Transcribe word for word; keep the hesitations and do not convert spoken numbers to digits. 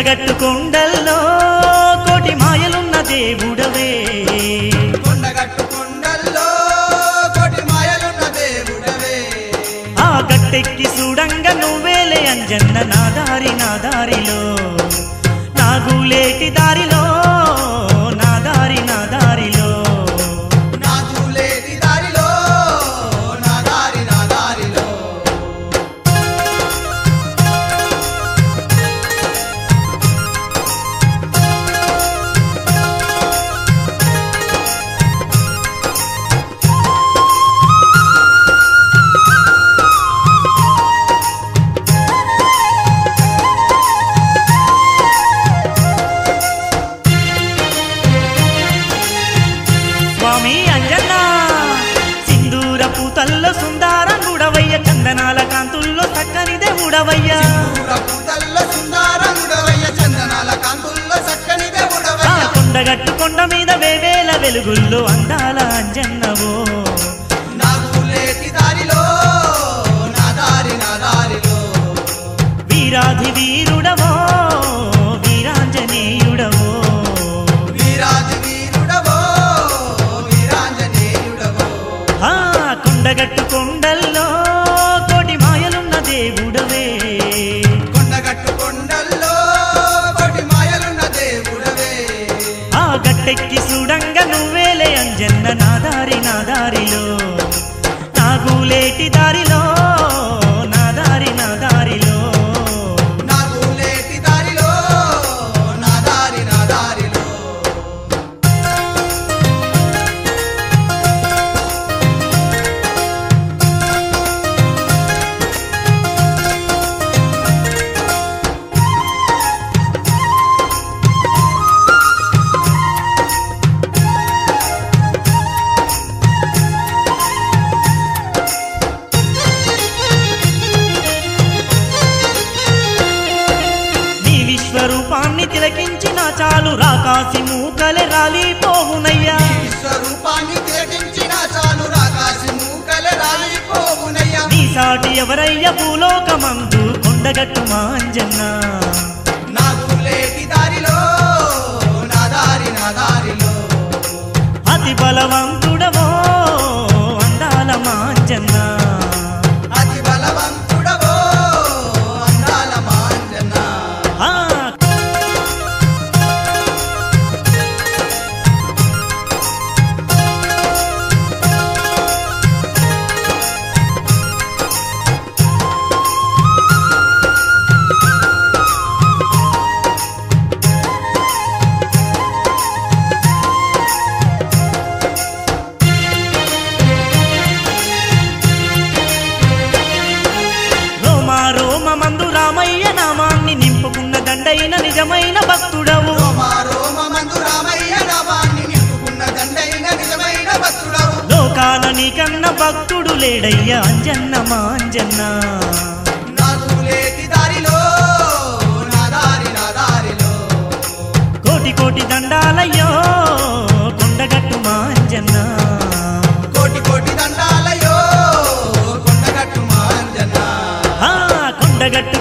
కొండగట్టు కొండల్లో కోటి మాయలున్న దేవుడవే కొండగట్టు కొండల్లో కోటి మాయలున్న దేవుడవే ఆ గట్టెక్కి చూడంగ నువ్వేలే అంజన్న నా దారి నా దారిలో నాగులేటి దారిలో నా దారి నా దారిలో నాగులేటి దారిలో నా దారి నా దారిలో స్వామి అంజన్న సింధూరపు తల్ల సుందరంగుడవయ్య చందనాల కాంతుల్లో చక్కని దేవుడవయ్య పూతల్లో సుందరంగుడవయ్య చందనాల కాంతుల్లో చక్కని ఆ దేవుడవయ్య కొండగట్టు కొండ మీద వేవేల వెలుగుల్లో అందాల అంజన్నవో నాగులేటి దారిలో నా దారి నా దారిలో వీరాధి వీరుడవో వీరాంజనేయుడవో వీరాజు వీరుడవో వీరాంజనేయుడవో ఆ కొండగట్టు కొండల్లో కోటి మాయలున్న దేవుడవే కొండగట్టు కొండల్లో కోటి మాయలున్న దేవుడవే ఆ గట్టెక్కి చూడంగ నువ్వేలే అంజన్న నా దారి నా దారిలో నాగులేటి దారిలో నా దారి నా దారిలో నాగులేటి దారిలో నా దారి నా దారిలో నీ విశ్వరూపాన్ని తిలకించిన చాలు రాకాసి మూకలే రాలిపోవునయ్యా విశ్వరూపాన్ని తిలకించిన చాలు రాకాసి మూకలే రాలిపోవునయ్యా నీ సాటి ఎవరయ్య భూలోకమందు కొండగట్టు మా అంజన్న నాగులేటి దారిలో నా దారి నా దారిలో అతి బలవంతుడవో అందాల మా అంజన్న అతి బలవంతుడవో అందాల మాంజన ఆ రోమా రోమ మందు రామయ్య నామాన్ని నింపుకున్న దండైన నిజమైన భక్తుడవు రోమ రోమ మందు రామయ్య నామాన్ని నింపుకున్న దండైన నిజమైన భక్తుడవు లోకాల నీకన్న భక్తుడు లేడయ్య అంజన్న మా అంజన్న నాగులేటి దారిలో నా దారి నా దారిలో కోటి కోటి దండాలయ్యో కొండగట్టు మా అంజన్న కోటి కోటి దండాలయో కొండగట్టు మాంజన ఆ కొండగట్టు